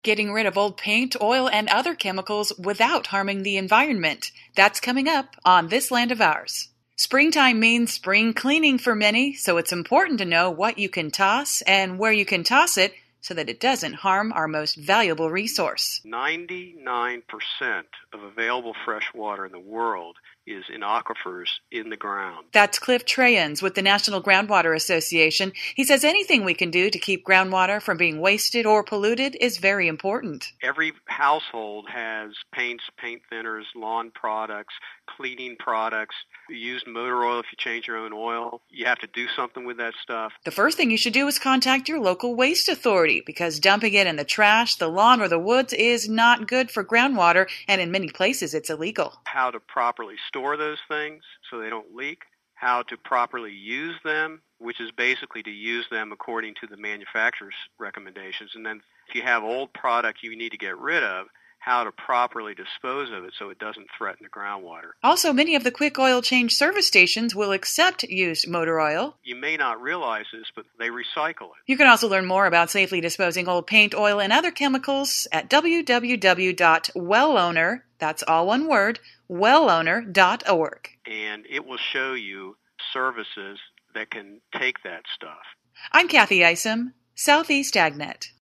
Getting rid of old paint, oil, and other chemicals without harming the environment. That's coming up on This Land of Ours. Springtime means spring cleaning for many, so it's important to know what you can toss and where you can toss it so that it doesn't harm our most valuable resource. 99% of available fresh water in the world is in aquifers in the ground. That's Cliff Trayens with the National Groundwater Association. He says anything we can do to keep groundwater from being wasted or polluted is very important. Every household has paints, paint thinners, lawn products, cleaning products. You use motor oil if you change your own oil. You have to do something with that stuff. The first thing you should do is contact your local waste authority because dumping it in the trash, the lawn, or the woods is not good for groundwater, and in many places it's illegal. How to properly store those things so they don't leak, how to properly use them, which is basically to use them according to the manufacturer's recommendations. And then if you have old product you need to get rid of, how to properly dispose of it so it doesn't threaten the groundwater. Also, many of the quick oil change service stations will accept used motor oil. You may not realize this, but they recycle it. You can also learn more about safely disposing old paint, oil, and other chemicals at www.wellowner, that's all one word, wellowner.org. And it will show you services that can take that stuff. I'm Kathy Isom, Southeast AgNet.